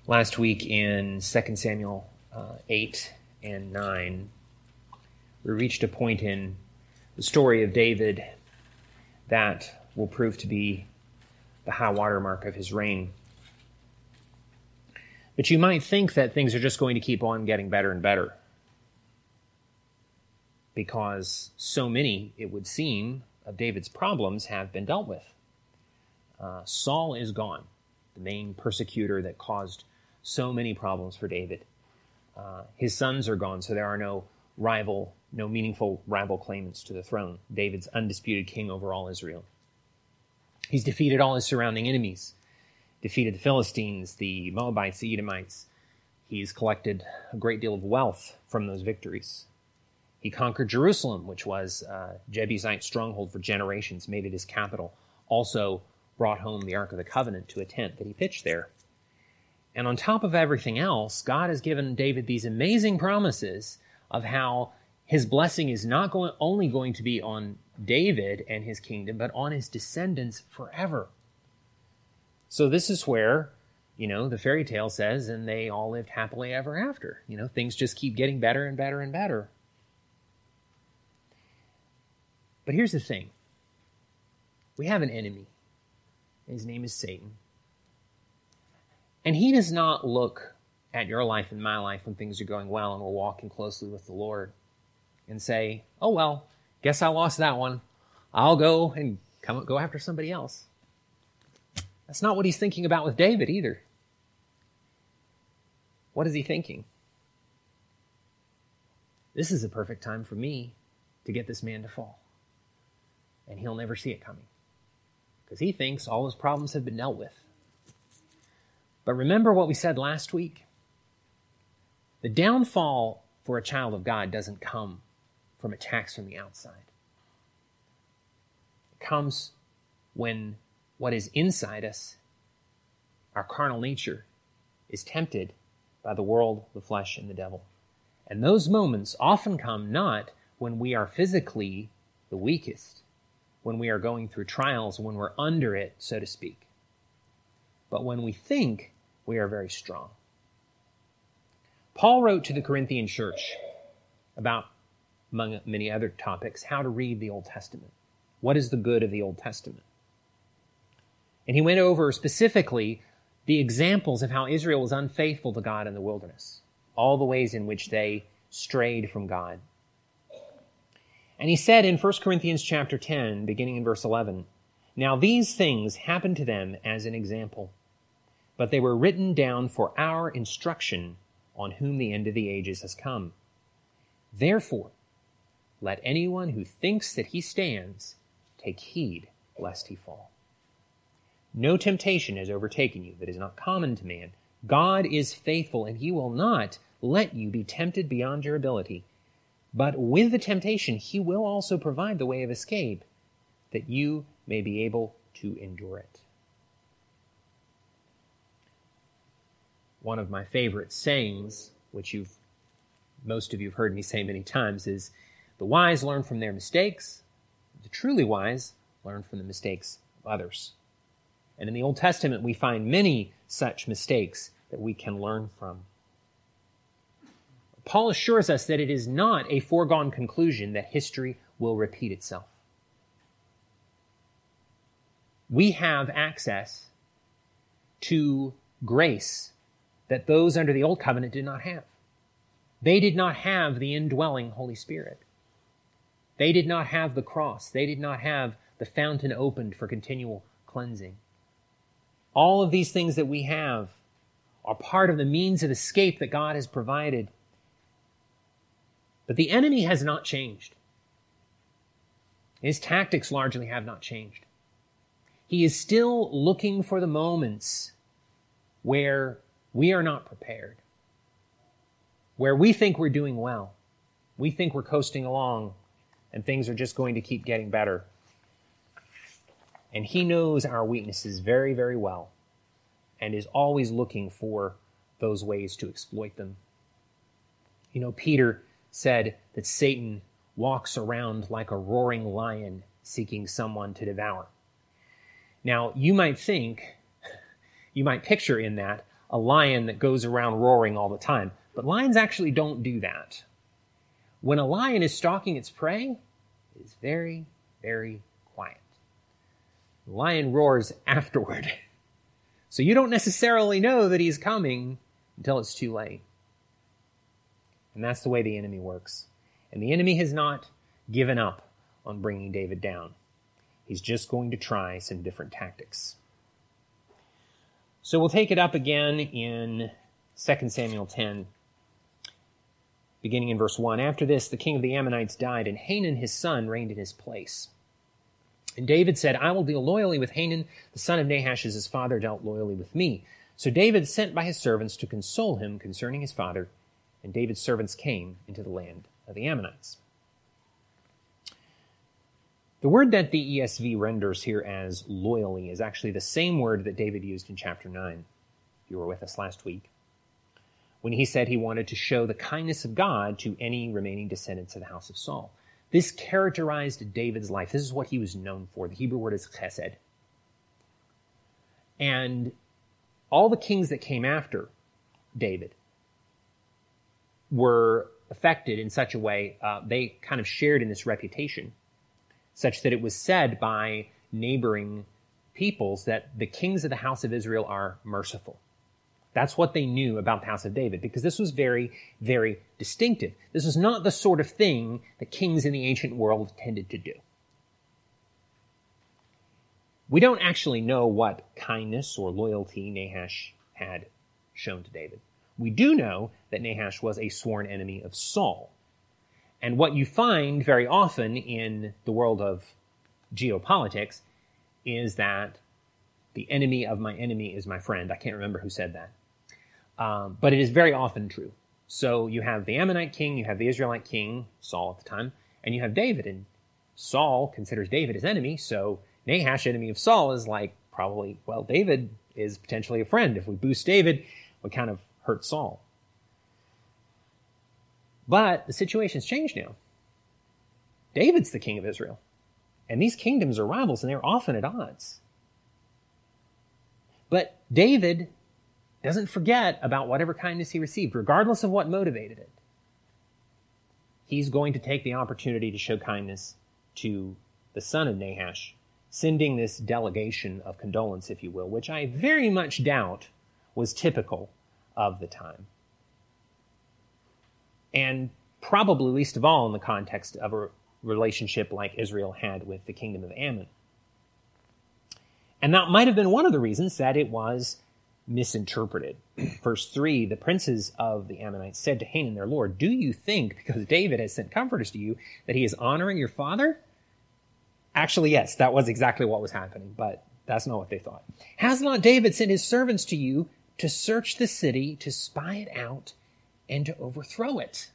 Last week in 2 Samuel 8 and 9, we reached a point in the story of David that will prove to be the high water mark of his reign. But you might think that things are just going to keep on getting better and better, because so many, it would seem, of David's problems have been dealt with. Saul is gone, the main persecutor that caused so many problems for David. His sons are gone, so there are no meaningful rival claimants to the throne. David's undisputed king over all Israel. He's defeated all his surrounding enemies, defeated the Philistines, the Moabites, the Edomites. He's collected a great deal of wealth from those victories. He conquered Jerusalem, which was a Jebusite stronghold for generations, made it his capital. Also brought home the Ark of the Covenant to a tent that he pitched there. And on top of everything else, God has given David these amazing promises of how his blessing is not only going to be on David and his kingdom, but on his descendants forever. So this is where, the fairy tale says, and they all lived happily ever after. Things just keep getting better and better and better. But here's the thing. We have an enemy. His name is Satan. And he does not look at your life and my life when things are going well and we're walking closely with the Lord and say, oh, well, guess I lost that one. I'll go and go after somebody else. That's not what he's thinking about with David either. What is he thinking? This is a perfect time for me to get this man to fall. And he'll never see it coming, because he thinks all his problems have been dealt with. But remember what we said last week? The downfall for a child of God doesn't come from attacks from the outside. It comes when what is inside us, our carnal nature, is tempted by the world, the flesh, and the devil. And those moments often come not when we are physically the weakest, when we are going through trials, when we're under it, so to speak, but when we think we are very strong. Paul wrote to the Corinthian church about, among many other topics, how to read the Old Testament. What is the good of the Old Testament? And he went over specifically the examples of how Israel was unfaithful to God in the wilderness, all the ways in which they strayed from God. And he said in 1 Corinthians chapter 10, beginning in verse 11, "Now these things happened to them as an example, but they were written down for our instruction, on whom the end of the ages has come. Therefore, let anyone who thinks that he stands take heed lest he fall. No temptation has overtaken you that is not common to man. God is faithful, and he will not let you be tempted beyond your ability. But with the temptation, he will also provide the way of escape, that you may be able to endure it." One of my favorite sayings, which most of you have heard me say many times, is, "The wise learn from their mistakes. The truly wise learn from the mistakes of others." And in the Old Testament, we find many such mistakes that we can learn from. Paul assures us that it is not a foregone conclusion that history will repeat itself. We have access to grace that those under the Old Covenant did not have. They did not have the indwelling Holy Spirit. They did not have the cross. They did not have the fountain opened for continual cleansing. All of these things that we have are part of the means of escape that God has provided. But the enemy has not changed. His tactics largely have not changed. He is still looking for the moments where we are not prepared, where we think we're doing well. We think we're coasting along and things are just going to keep getting better. And he knows our weaknesses very, very well and is always looking for those ways to exploit them. Peter said that Satan walks around like a roaring lion seeking someone to devour. Now, you might picture in that a lion that goes around roaring all the time. But lions actually don't do that. When a lion is stalking its prey, it is very, very quiet. The lion roars afterward. So you don't necessarily know that he's coming until it's too late. And that's the way the enemy works. And the enemy has not given up on bringing David down. He's just going to try some different tactics. So we'll take it up again in 2 Samuel 10, beginning in verse 1. After this, the king of the Ammonites died, and Hanun his son reigned in his place. And David said, I will deal loyally with Hanun, the son of Nahash, as his father dealt loyally with me. So David sent by his servants to console him concerning his father, and David's servants came into the land of the Ammonites. The word that the ESV renders here as loyally is actually the same word that David used in chapter 9, if you were with us last week, when he said he wanted to show the kindness of God to any remaining descendants of the house of Saul. This characterized David's life. This is what he was known for. The Hebrew word is chesed. And all the kings that came after David were affected in such a way, they kind of shared in this reputation, such that it was said by neighboring peoples that the kings of the house of Israel are merciful. That's what they knew about the house of David, because this was very, very distinctive. This was not the sort of thing that kings in the ancient world tended to do. We don't actually know what kindness or loyalty Nahash had shown to David. We do know that Nahash was a sworn enemy of Saul. And what you find very often in the world of geopolitics is that the enemy of my enemy is my friend. I can't remember who said that. But it is very often true. So you have the Ammonite king, you have the Israelite king, Saul at the time, and you have David. And Saul considers David his enemy, so Nahash, enemy of Saul, is like probably, well, David is potentially a friend. If we boost David, we kind of hurt Saul. But the situation's changed now. David's the king of Israel. And these kingdoms are rivals, and they're often at odds. But David doesn't forget about whatever kindness he received, regardless of what motivated it. He's going to take the opportunity to show kindness to the son of Nahash, sending this delegation of condolence, if you will, which I very much doubt was typical of the time. And probably least of all in the context of a relationship like Israel had with the kingdom of Ammon. And that might have been one of the reasons that it was misinterpreted. Verse 3, the princes of the Ammonites said to Hanun their lord, do you think, because David has sent comforters to you, that he is honoring your father? Actually, yes, that was exactly what was happening, but that's not what they thought. Has not David sent his servants to you to search the city, to spy it out, and to overthrow it?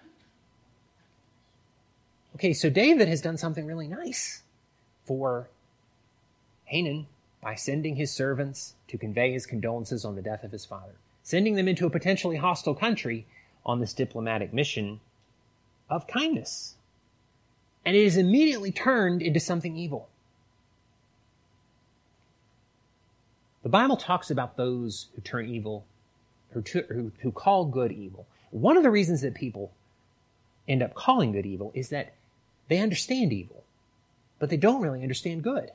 Okay, so David has done something really nice for Hanun by sending his servants to convey his condolences on the death of his father, sending them into a potentially hostile country on this diplomatic mission of kindness. And it is immediately turned into something evil. The Bible talks about those who turn evil, who call good evil. One of the reasons that people end up calling good evil is that they understand evil, but they don't really understand good.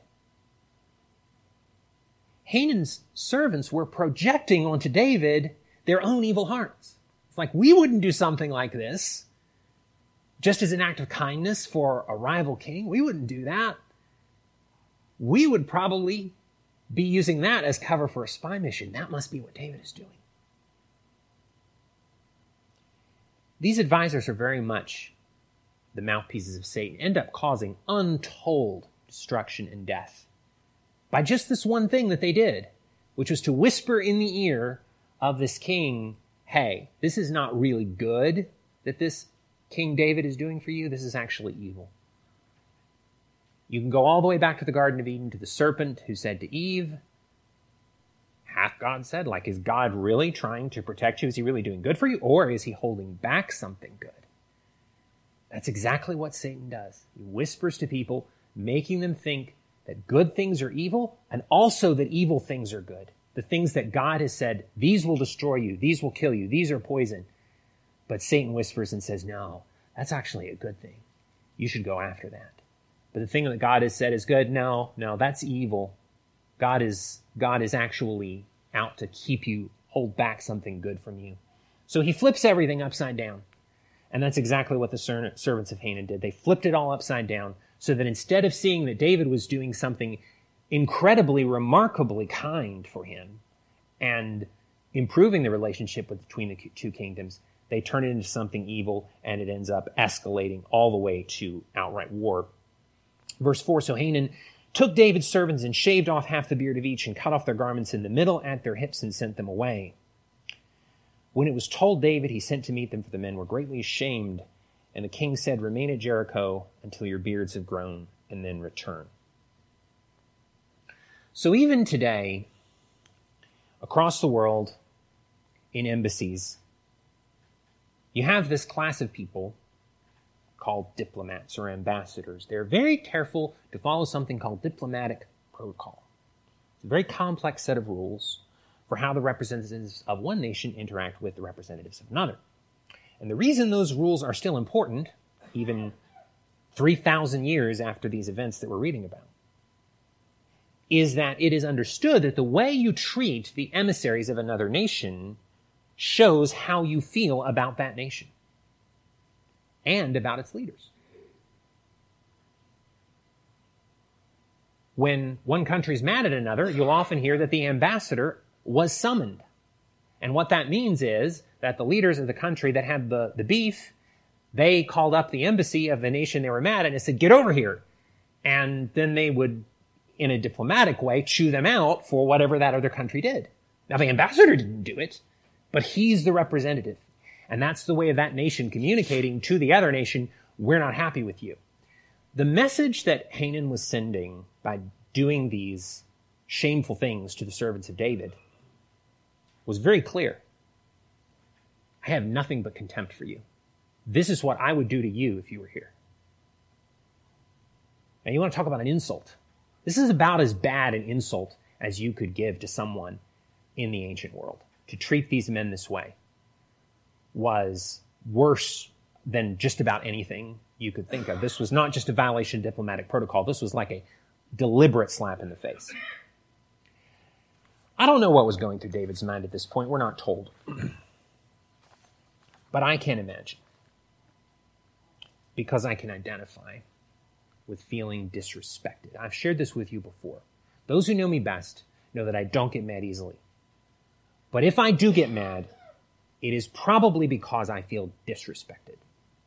Hanun's servants were projecting onto David their own evil hearts. It's like, we wouldn't do something like this just as an act of kindness for a rival king. We wouldn't do that. We would probably be using that as cover for a spy mission. That must be what David is doing. These advisors are very much the mouthpieces of Satan, end up causing untold destruction and death by just this one thing that they did, which was to whisper in the ear of this king, hey, this is not really good that this King David is doing for you. This is actually evil. You can go all the way back to the Garden of Eden, to the serpent who said to Eve, hath God said, like, is God really trying to protect you? Is he really doing good for you? Or is he holding back something good? That's exactly what Satan does. He whispers to people, making them think that good things are evil and also that evil things are good. the things that God has said, these will destroy you, these will kill you, these are poison. But Satan whispers and says, no, that's actually a good thing. You should go after that. But the thing that God has said is good, no, that's evil. God is actually out to keep you, hold back something good from you. So he flips everything upside down. And that's exactly what the servants of Hanan did. They flipped it all upside down so that instead of seeing that David was doing something incredibly, remarkably kind for him and improving the relationship between the two kingdoms, they turn it into something evil, and it ends up escalating all the way to outright war. Verse 4, so Hanan took David's servants and shaved off half the beard of each and cut off their garments in the middle at their hips and sent them away. When it was told David, he sent to meet them, for the men were greatly ashamed. And the king said, remain at Jericho until your beards have grown, and then return. So even today, across the world, in embassies, you have this class of people called diplomats or ambassadors. They're very careful to follow something called diplomatic protocol. It's a very complex set of rules for how the representatives of one nation interact with the representatives of another. And the reason those rules are still important, even 3,000 years after these events that we're reading about, is that it is understood that the way you treat the emissaries of another nation shows how you feel about that nation and about its leaders. When one country's mad at another, you'll often hear that the ambassador was summoned. And what that means is that the leaders of the country that had the beef, they called up the embassy of the nation they were mad at and said, get over here. And then they would, in a diplomatic way, chew them out for whatever that other country did. Now, the ambassador didn't do it, but he's the representative. And that's the way of that nation communicating to the other nation, we're not happy with you. The message that Hanan was sending by doing these shameful things to the servants of David was very clear. I have nothing but contempt for you. This is what I would do to you if you were here. Now, you want to talk about an insult. This is about as bad an insult as you could give to someone in the ancient world. To treat these men this way was worse than just about anything you could think of. This was not just a violation of diplomatic protocol. This was like a deliberate slap in the face. I don't know what was going through David's mind at this point. We're not told. But I can imagine. Because I can identify with feeling disrespected. I've shared this with you before. Those who know me best know that I don't get mad easily. But if I do get mad, it is probably because I feel disrespected.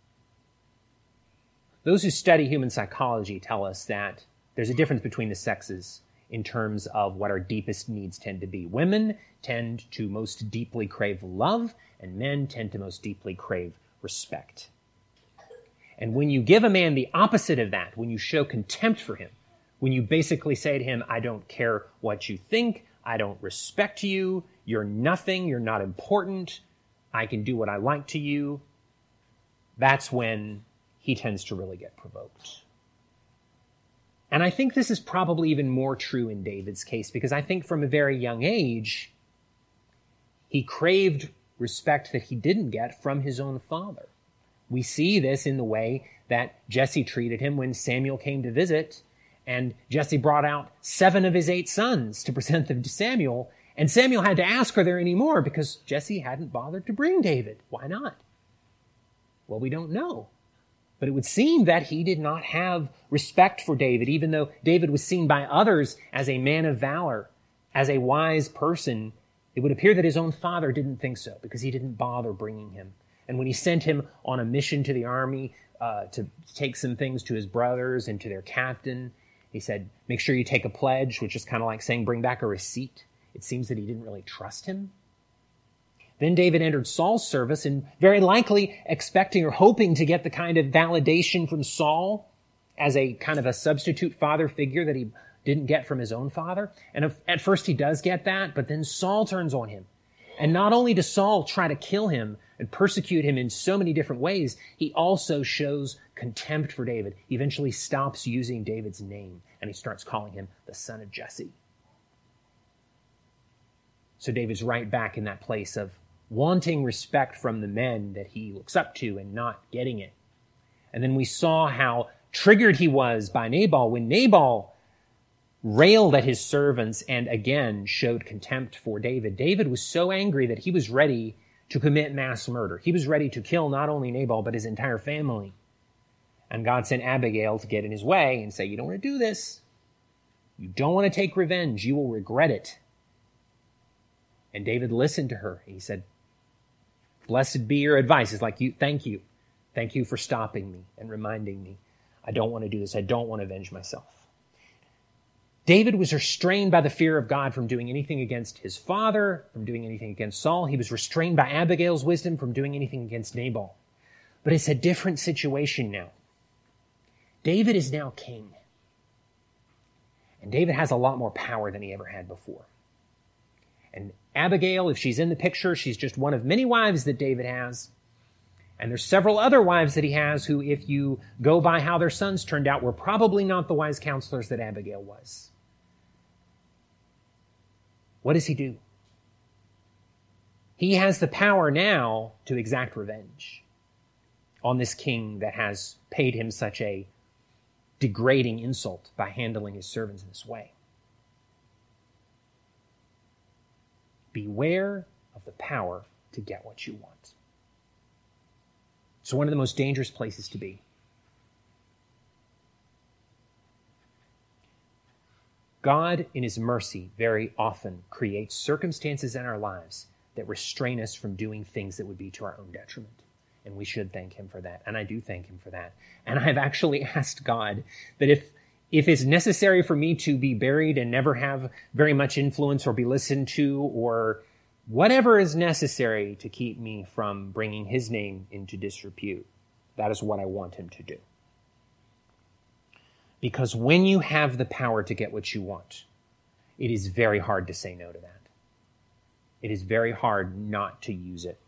Those who study human psychology tell us that there's a difference between the sexes in terms of what our deepest needs tend to be. Women tend to most deeply crave love, and men tend to most deeply crave respect. And when you give a man the opposite of that, when you show contempt for him, when you basically say to him, I don't care what you think, I don't respect you, you're nothing, you're not important, I can do what I like to you, that's when he tends to really get provoked. And I think this is probably even more true in David's case, because I think from a very young age, he craved respect that he didn't get from his own father. We see this in the way that Jesse treated him when Samuel came to visit, and Jesse brought out 7 of his 8 sons to present them to Samuel, and Samuel had to ask, are there any more? Because Jesse hadn't bothered to bring David. Why not? Well, we don't know. But it would seem that he did not have respect for David, even though David was seen by others as a man of valor, as a wise person. It would appear that his own father didn't think so, because he didn't bother bringing him. And when he sent him on a mission to the army to take some things to his brothers and to their captain, he said, make sure you take a pledge, which is kind of like saying bring back a receipt. It seems that he didn't really trust him. Then David entered Saul's service, and very likely expecting or hoping to get the kind of validation from Saul as a kind of a substitute father figure that he didn't get from his own father. And at first he does get that, but then Saul turns on him. And not only does Saul try to kill him and persecute him in so many different ways, he also shows contempt for David. He eventually stops using David's name, and he starts calling him the son of Jesse. So David's right back in that place of wanting respect from the men that he looks up to and not getting it. And then we saw how triggered he was by Nabal when Nabal railed at his servants and again showed contempt for David. David was so angry that he was ready to commit mass murder. He was ready to kill not only Nabal, but his entire family. And God sent Abigail to get in his way and say, you don't want to do this. You don't want to take revenge. You will regret it. And David listened to her. He said, blessed be your advice. It's like, thank you. Thank you for stopping me and reminding me. I don't want to do this. I don't want to avenge myself. David was restrained by the fear of God from doing anything against his father, from doing anything against Saul. He was restrained by Abigail's wisdom from doing anything against Nabal. But it's a different situation now. David is now king. And David has a lot more power than he ever had before. And Abigail, if she's in the picture, she's just one of many wives that David has. And there's several other wives that he has who, if you go by how their sons turned out, were probably not the wise counselors that Abigail was. What does he do? He has the power now to exact revenge on this king that has paid him such a degrading insult by handling his servants in this way. Beware of the power to get what you want. It's one of the most dangerous places to be. God, in his mercy, very often creates circumstances in our lives that restrain us from doing things that would be to our own detriment. And we should thank him for that. And I do thank him for that. And I've actually asked God that if it's necessary for me to be buried and never have very much influence or be listened to or whatever is necessary to keep me from bringing his name into disrepute, that is what I want him to do. Because when you have the power to get what you want, it is very hard to say no to that. It is very hard not to use it.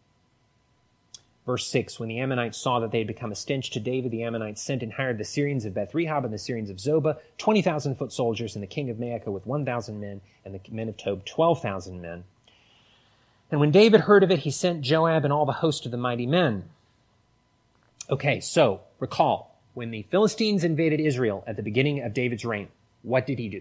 Verse 6, when the Ammonites saw that they had become a stench to David, the Ammonites sent and hired the Syrians of Beth-rehob and the Syrians of Zobah, 20,000 foot soldiers, and the king of Maacah with 1,000 men, and the men of Tob, 12,000 men. And when David heard of it, he sent Joab and all the host of the mighty men. Okay, so recall, when the Philistines invaded Israel at the beginning of David's reign, what did he do?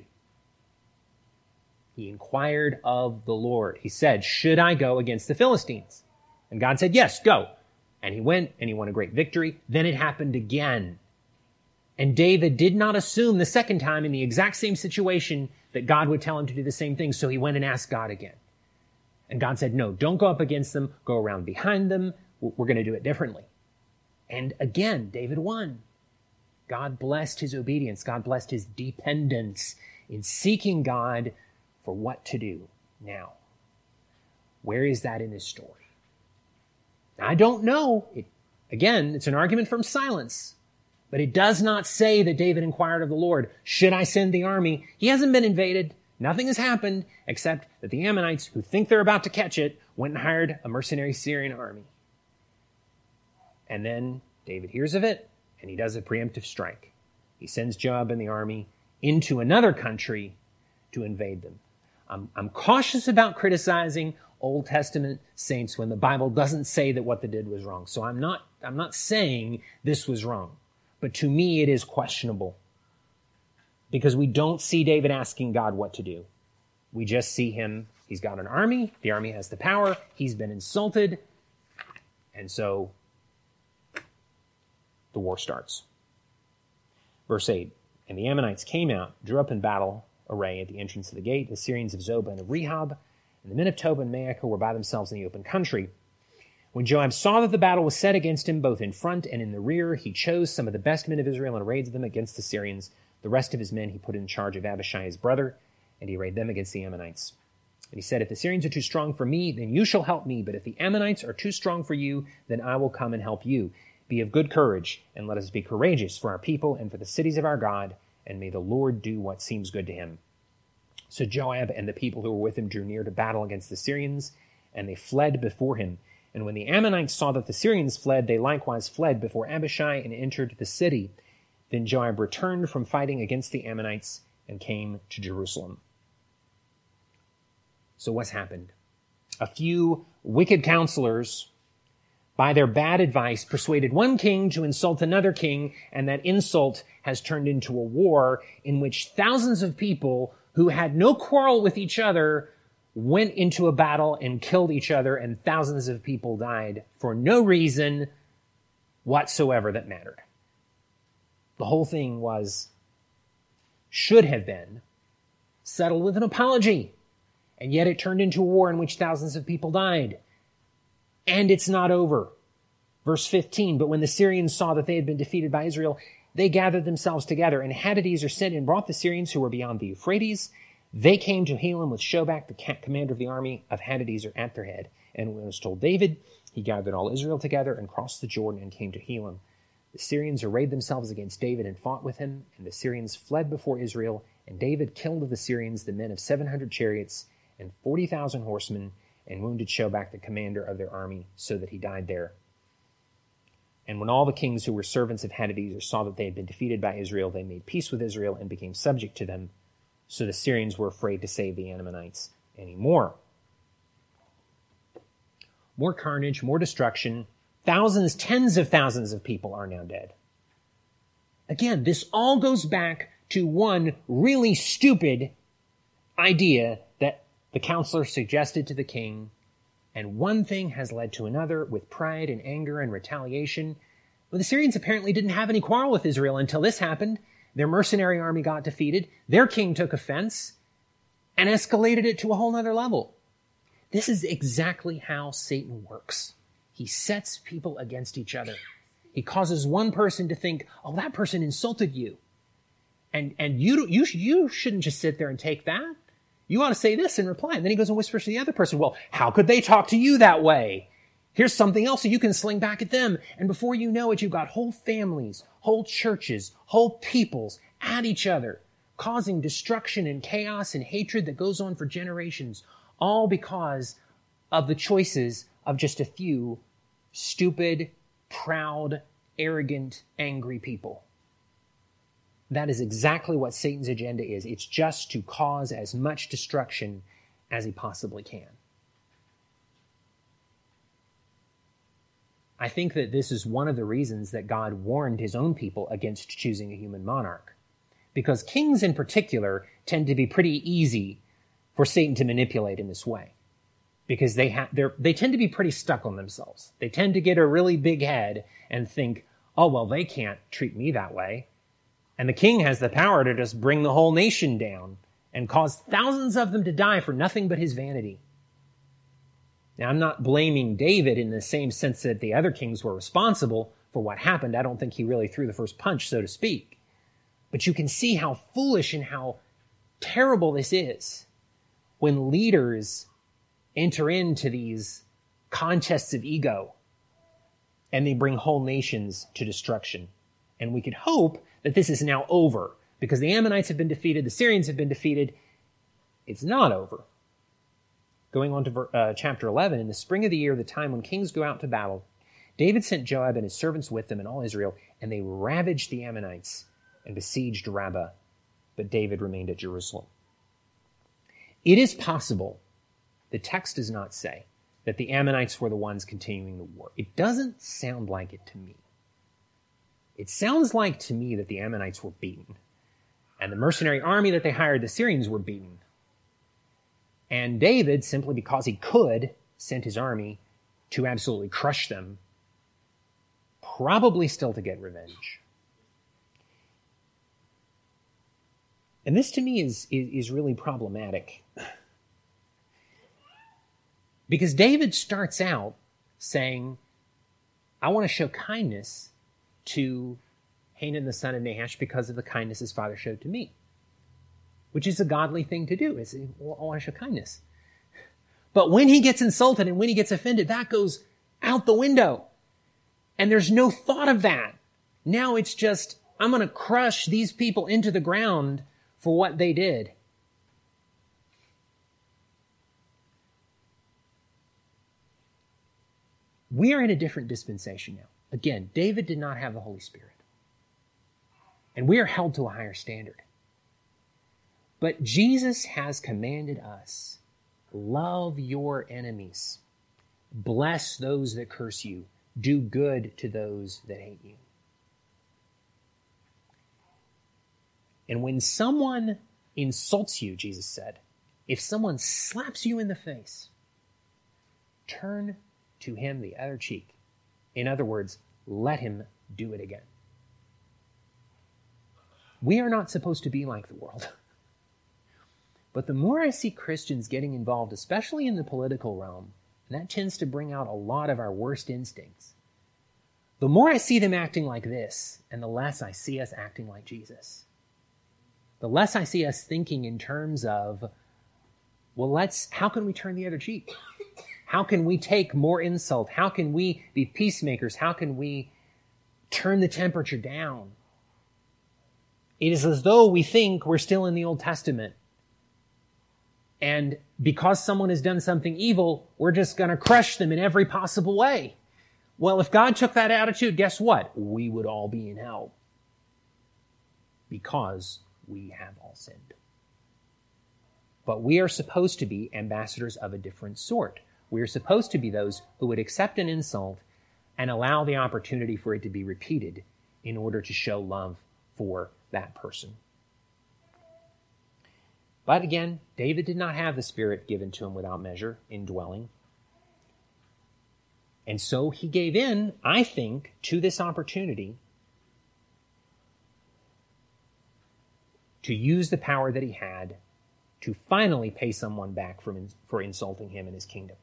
He inquired of the Lord. He said, should I go against the Philistines? And God said, yes, go. And he went and he won a great victory. Then it happened again. And David did not assume the second time in the exact same situation that God would tell him to do the same thing. So he went and asked God again. And God said, no, don't go up against them. Go around behind them. We're going to do it differently. And again, David won. God blessed his obedience. God blessed his dependence in seeking God for what to do now. Where is that in this story? I don't know. It's an argument from silence. But it does not say that David inquired of the Lord, should I send the army? He hasn't been invaded. Nothing has happened except that the Ammonites, who think they're about to catch it, went and hired a mercenary Syrian army. And then David hears of it, and he does a preemptive strike. He sends Joab and the army into another country to invade them. I'm cautious about criticizing Old Testament saints when the Bible doesn't say that what they did was wrong. So I'm not saying this was wrong. But to me, it is questionable. Because we don't see David asking God what to do. We just see him, he's got an army, the army has the power, he's been insulted, and so the war starts. Verse 8, and the Ammonites came out, drew up in battle array at the entrance of the gate, the Syrians of Zobah and of Rehob, and the men of Tob and Maacah were by themselves in the open country. When Joab saw that the battle was set against him, both in front and in the rear, he chose some of the best men of Israel and arrayed them against the Syrians. The rest of his men he put in charge of Abishai his brother, and he arrayed them against the Ammonites. And he said, if the Syrians are too strong for me, then you shall help me. But if the Ammonites are too strong for you, then I will come and help you. Be of good courage, and let us be courageous for our people and for the cities of our God, and may the Lord do what seems good to him. So Joab and the people who were with him drew near to battle against the Syrians, and they fled before him. And when the Ammonites saw that the Syrians fled, they likewise fled before Abishai and entered the city. Then Joab returned from fighting against the Ammonites and came to Jerusalem. So what's happened? A few wicked counselors, by their bad advice, persuaded one king to insult another king, and that insult has turned into a war in which thousands of people who had no quarrel with each other went into a battle and killed each other, and thousands of people died for no reason whatsoever that mattered. The whole thing should have been settled with an apology, and yet it turned into a war in which thousands of people died. And it's not over. Verse 15, but when the Syrians saw that they had been defeated by Israel, they gathered themselves together, and Hadadezer sent and brought the Syrians who were beyond the Euphrates. They came to Helam with Shobak, the commander of the army of Hadadezer, at their head. And when it was told David, he gathered all Israel together and crossed the Jordan and came to Helam. The Syrians arrayed themselves against David and fought with him, and the Syrians fled before Israel, and David killed of the Syrians the men of 700 chariots and 40,000 horsemen, and wounded Shobak, the commander of their army, so that he died there. And when all the kings who were servants of Hadadezer saw that they had been defeated by Israel, they made peace with Israel and became subject to them. So the Syrians were afraid to save the Ammonites anymore. More carnage, more destruction. Thousands, tens of thousands of people are now dead. Again, this all goes back to one really stupid idea that the counselor suggested to the king, and one thing has led to another with pride and anger and retaliation. Well, the Syrians apparently didn't have any quarrel with Israel until this happened. Their mercenary army got defeated. Their king took offense and escalated it to a whole other level. This is exactly how Satan works. He sets people against each other. He causes one person to think, oh, that person insulted you. And you shouldn't just sit there and take that. You ought to say this in reply. And then he goes and whispers to the other person, well, how could they talk to you that way? Here's something else that you can sling back at them. And before you know it, you've got whole families, whole churches, whole peoples at each other, causing destruction and chaos and hatred that goes on for generations, all because of the choices of just a few stupid, proud, arrogant, angry people. That is exactly what Satan's agenda is. It's just to cause as much destruction as he possibly can. I think that this is one of the reasons that God warned his own people against choosing a human monarch. Because kings in particular tend to be pretty easy for Satan to manipulate in this way. Because they tend to be pretty stuck on themselves. They tend to get a really big head and think, oh, well, they can't treat me that way. And the king has the power to just bring the whole nation down and cause thousands of them to die for nothing but his vanity. Now, I'm not blaming David in the same sense that the other kings were responsible for what happened. I don't think he really threw the first punch, so to speak. But you can see how foolish and how terrible this is when leaders enter into these contests of ego and they bring whole nations to destruction. And we could hope that this is now over because the Ammonites have been defeated, the Syrians have been defeated. It's not over. Going on to chapter 11, in the spring of the year, the time when kings go out to battle, David sent Joab and his servants with them and all Israel, and they ravaged the Ammonites and besieged Rabbah. But David remained at Jerusalem. It is possible, the text does not say, that the Ammonites were the ones continuing the war. It doesn't sound like it to me. It sounds like to me that the Ammonites were beaten, and the mercenary army that they hired, the Syrians, were beaten. And David, simply because he could, sent his army to absolutely crush them, probably still to get revenge. And this to me is really problematic. Because David starts out saying, I want to show kindness to Hanan the son of Nahash because of the kindness his father showed to me. Which is a godly thing to do. Is I want to show kindness. But when he gets insulted and when he gets offended, that goes out the window. And there's no thought of that. Now it's just, I'm going to crush these people into the ground for what they did. We are in a different dispensation now. Again, David did not have the Holy Spirit. And we are held to a higher standard. But Jesus has commanded us Love your enemies. Bless those that curse you. Do good to those that hate you. And when someone insults you, Jesus said, if someone slaps you in the face, turn to him the other cheek. In other words, let him do it again. We are not supposed to be like the world. But the more I see Christians getting involved, especially in the political realm, and that tends to bring out a lot of our worst instincts, the more I see them acting like this, and the less I see us acting like Jesus. The less I see us thinking in terms of, well, how can we turn the other cheek? How can we take more insult? How can we be peacemakers? How can we turn the temperature down? It is as though we think we're still in the Old Testament. And because someone has done something evil, we're just going to crush them in every possible way. Well, if God took that attitude, guess what? We would all be in hell. Because we have all sinned. But we are supposed to be ambassadors of a different sort. We are supposed to be those who would accept an insult and allow the opportunity for it to be repeated in order to show love for that person. But again, David did not have the Spirit given to him without measure, indwelling. And so he gave in, I think, to this opportunity to use the power that he had to finally pay someone back for insulting him in his kingdom.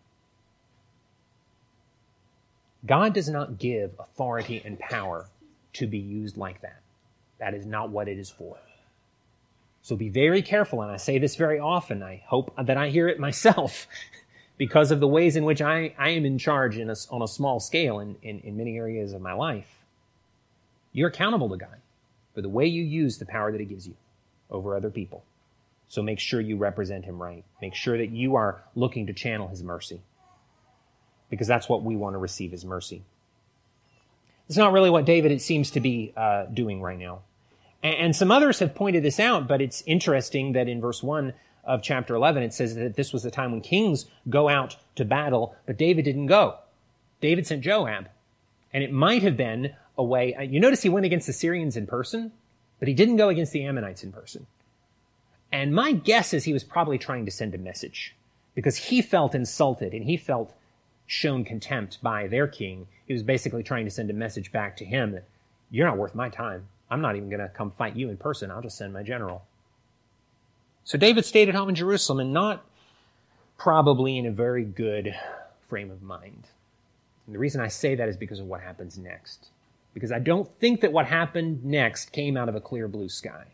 God does not give authority and power to be used like that. That is not what it is for. So be very careful, and I say this very often. I hope that I hear it myself because of the ways in which I am in charge on a small scale in many areas of my life. You're accountable to God for the way you use the power that he gives you over other people. So make sure you represent him right. Make sure that you are looking to channel his mercy, because that's what we want to receive, as mercy. It's not really what David, it seems to be doing right now. And some others have pointed this out, but it's interesting that in verse 1 of chapter 11, it says that this was the time when kings go out to battle, but David didn't go. David sent Joab. And it might have been a way, you notice he went against the Syrians in person, but he didn't go against the Ammonites in person. And my guess is he was probably trying to send a message, because he felt insulted and he felt shown contempt by their king. He was basically trying to send a message back to him that you're not worth my time. I'm not even going to come fight you in person. I'll just send my general. So David stayed at home in Jerusalem, and not probably in a very good frame of mind. And the reason I say that is because of what happens next. Because I don't think that what happened next came out of a clear blue sky.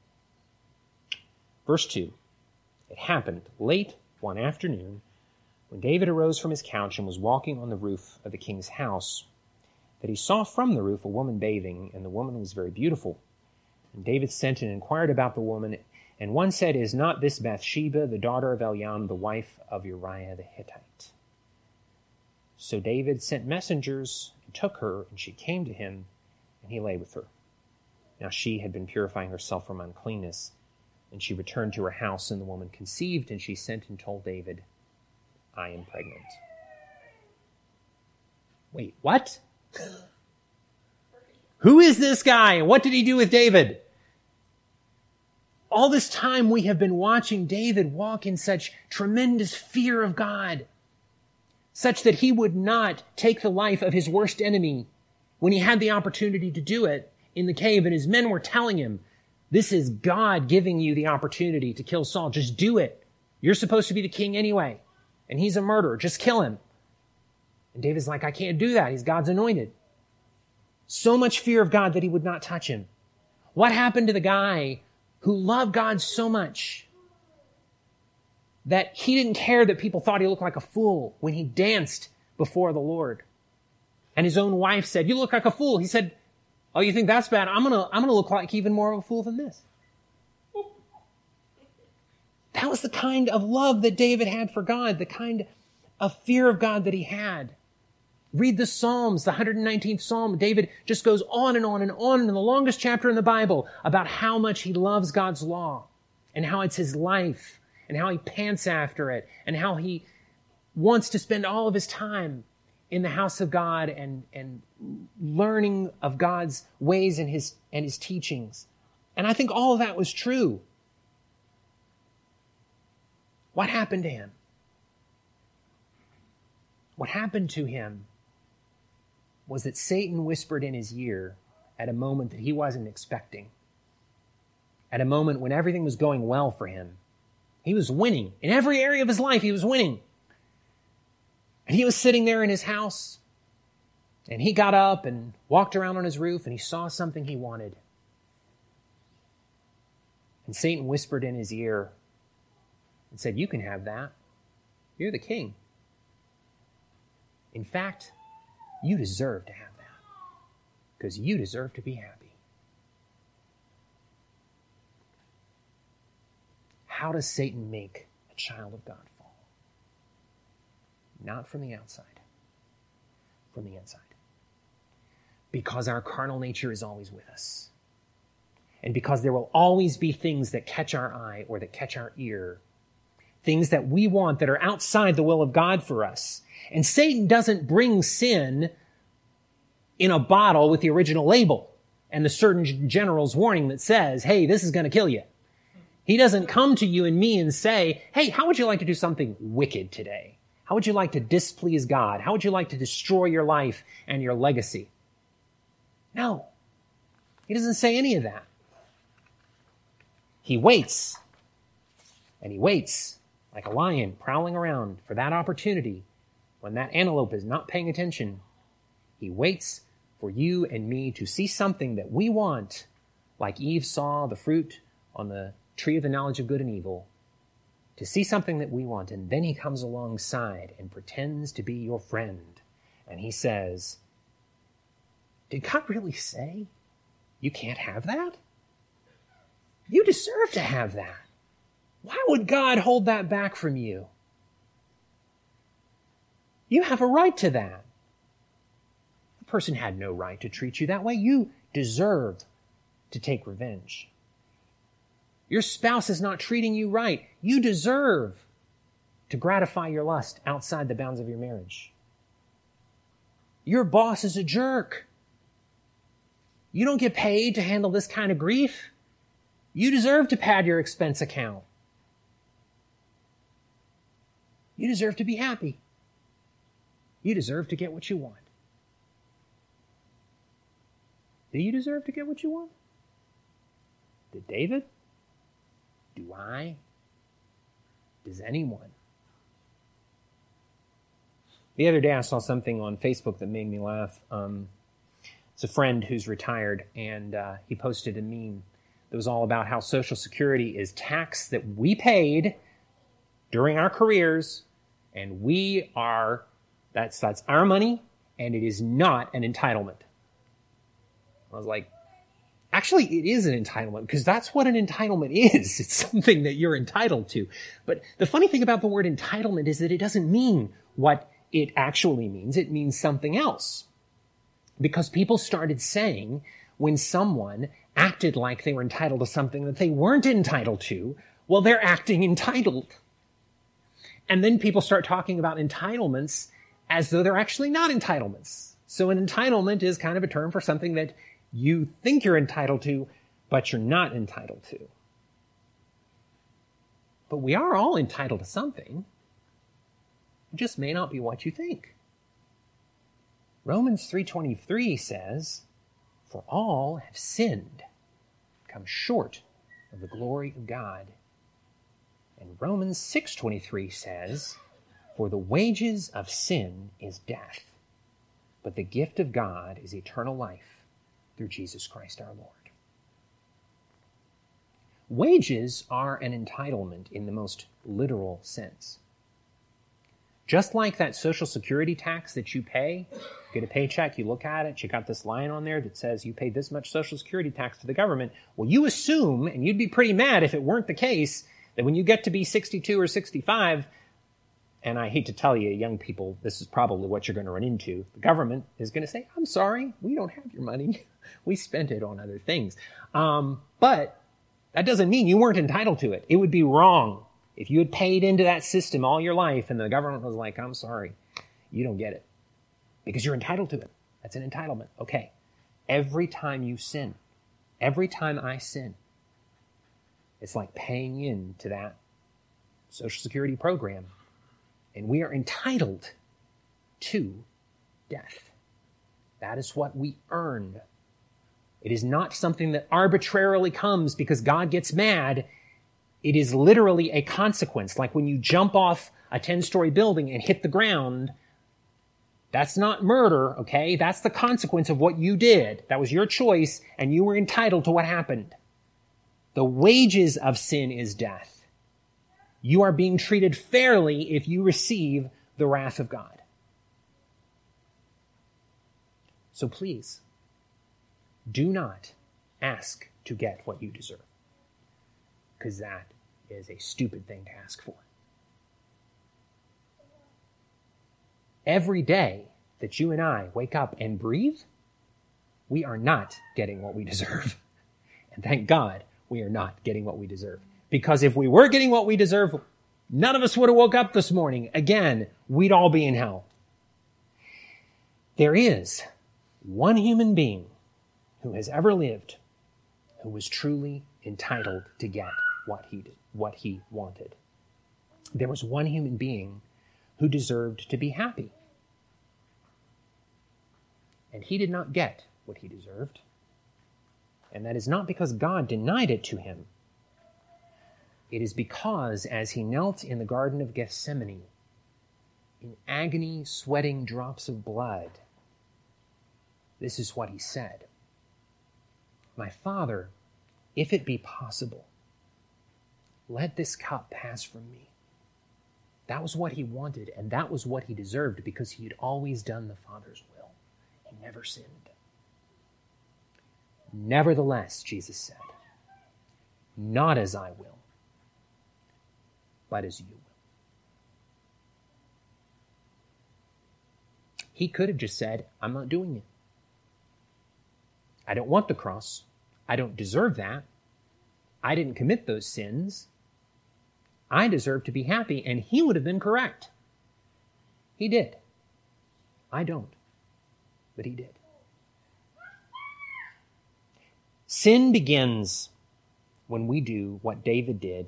Verse 2, it happened late one afternoon when David arose from his couch and was walking on the roof of the king's house, that he saw from the roof a woman bathing, and the woman was very beautiful. And David sent and inquired about the woman, and one said, is not this Bathsheba, the daughter of Eliam, the wife of Uriah the Hittite? So David sent messengers and took her, and she came to him, and he lay with her. Now she had been purifying herself from uncleanness, and she returned to her house, and the woman conceived, and she sent and told David, I am pregnant. Wait, what? Who is this guy, and what did he do with David? All this time we have been watching David walk in such tremendous fear of God, such that he would not take the life of his worst enemy when he had the opportunity to do it in the cave, and his men were telling him, this is God giving you the opportunity to kill Saul. Just do it. You're supposed to be the king anyway, and he's a murderer. Just kill him. And David's like, I can't do that. He's God's anointed. So much fear of God that he would not touch him. What happened to the guy who loved God so much that he didn't care that people thought he looked like a fool when he danced before the Lord? And his own wife said, you look like a fool. He said, oh, you think that's bad? I'm gonna look like even more of a fool than this. That was the kind of love that David had for God, the kind of fear of God that he had. Read the Psalms, the 119th Psalm. David just goes on and on and on in the longest chapter in the Bible about how much he loves God's law and how it's his life and how he pants after it, and how he wants to spend all of his time in the house of God and learning of God's ways and his teachings. And I think all of that was true. What happened to him? What happened to him was that Satan whispered in his ear at a moment that he wasn't expecting. At a moment when everything was going well for him. He was winning. In every area of his life, he was winning. And he was sitting there in his house, and he got up and walked around on his roof, and he saw something he wanted. And Satan whispered in his ear and said, "You can have that. You're the king. In fact, you deserve to have that, because you deserve to be happy." How does Satan make a child of God fall? Not from the outside, from the inside. Because our carnal nature is always with us. And because there will always be things that catch our eye or that catch our ear. Things that we want that are outside the will of God for us. And Satan doesn't bring sin in a bottle with the original label and the Surgeon General's warning that says, "Hey, this is going to kill you." He doesn't come to you and me and say, "Hey, how would you like to do something wicked today? How would you like to displease God? How would you like to destroy your life and your legacy?" No. He doesn't say any of that. He waits. And he waits like a lion prowling around for that opportunity when that antelope is not paying attention. He waits for you and me to see something that we want, like Eve saw the fruit on the tree of the knowledge of good and evil, to see something that we want, and then he comes alongside and pretends to be your friend. And he says, "Did God really say you can't have that? You deserve to have that. Why would God hold that back from you? You have a right to that. The person had no right to treat you that way. You deserve to take revenge. Your spouse is not treating you right. You deserve to gratify your lust outside the bounds of your marriage. Your boss is a jerk. You don't get paid to handle this kind of grief. You deserve to pad your expense account. You deserve to be happy. You deserve to get what you want. Do you deserve to get what you want? Did David? Do I? Does anyone? The other day I saw something on Facebook that made me laugh. It's a friend who's retired, and he posted a meme that was all about how Social Security is tax that we paid during our careers, and that's our money, and it is not an entitlement. I was like, actually, it is an entitlement, because that's what an entitlement is. It's something that you're entitled to. But the funny thing about the word entitlement is that it doesn't mean what it actually means. It means something else. Because people started saying when someone acted like they were entitled to something that they weren't entitled to, well, they're acting entitled. And then people start talking about entitlements as though they're actually not entitlements. So an entitlement is kind of a term for something that you think you're entitled to, but you're not entitled to. But we are all entitled to something. It just may not be what you think. Romans 3:23 says, "For all have sinned, come short of the glory of God." And Romans 6:23 says, "For the wages of sin is death, but the gift of God is eternal life through Jesus Christ our Lord." Wages are an entitlement in the most literal sense. Just like that Social Security tax that you pay, you get a paycheck, you look at it, you got this line on there that says you paid this much Social Security tax to the government. Well, you assume, and you'd be pretty mad if it weren't the case, that when you get to be 62 or 65, and I hate to tell you, young people, this is probably what you're going to run into, the government is going to say, "I'm sorry, we don't have your money. We spent it on other things." But that doesn't mean you weren't entitled to it. It would be wrong If you had paid into that system all your life and the government was like, I'm sorry, you don't get it because you're entitled to it. That's an entitlement. Okay. Every time you sin, every time I sin, it's like paying into that Social Security program. And we are entitled to death. That is what we earn. It is not something that arbitrarily comes because God gets mad. It is literally a consequence. Like when you jump off a 10-story building and hit the ground, that's not murder, okay? That's the consequence of what you did. That was your choice, and you were entitled to what happened. The wages of sin is death. You are being treated fairly if you receive the wrath of God. So please, do not ask to get what you deserve, because that is a stupid thing to ask for. Every day that you and I wake up and breathe, we are not getting what we deserve. And thank God we are not getting what we deserve. Because if we were getting what we deserve, none of us would have woke up this morning. Again, we'd all be in hell. There is one human being who has ever lived who was truly entitled to get what he wanted. There was one human being who deserved to be happy. And he did not get what he deserved. And that is not because God denied it to him. It is because as he knelt in the Garden of Gethsemane, in agony, sweating drops of blood, this is what he said. My Father, if it be possible, let this cup pass from me. That was what he wanted, and that was what he deserved because he had always done the Father's will. He never sinned. Nevertheless, Jesus said, not as I will, but as you will. He could have just said, I'm not doing it. I don't want the cross. I don't deserve that. I didn't commit those sins. I deserve to be happy, and he would have been correct. He did. I don't, but he did. Sin begins when we do what David did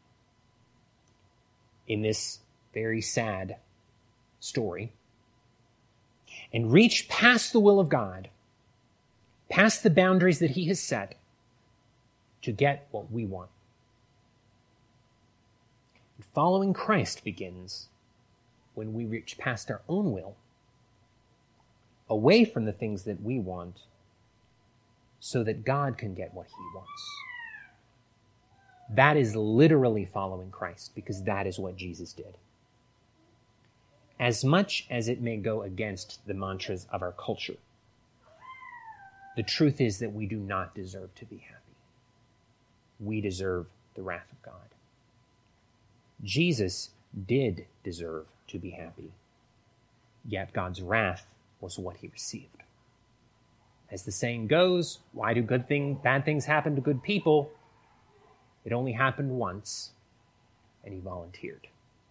in this very sad story and reach past the will of God, past the boundaries that he has set to get what we want. And following Christ begins when we reach past our own will, away from the things that we want, so that God can get what he wants. That is literally following Christ, because that is what Jesus did. As much as it may go against the mantras of our culture, the truth is that we do not deserve to be happy. We deserve the wrath of God. Jesus did deserve to be happy, yet God's wrath was what he received. As the saying goes, why do bad things happen to good people? It only happened once, and he volunteered.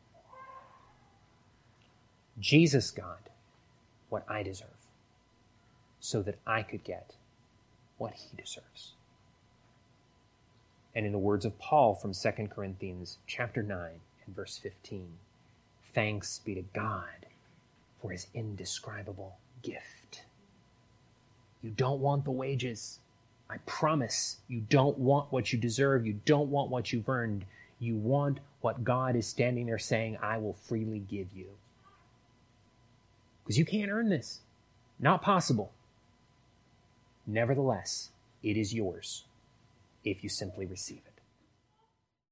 Jesus got what I deserve, so that I could get what he deserves. And in the words of Paul from 2 Corinthians chapter 9 and verse 15, thanks be to God for his indescribable gift. You don't want the wages. I promise you don't want what you deserve. You don't want what you've earned. You want what God is standing there saying, I will freely give you. Because you can't earn this. Not possible. Nevertheless, it is yours if you simply receive it.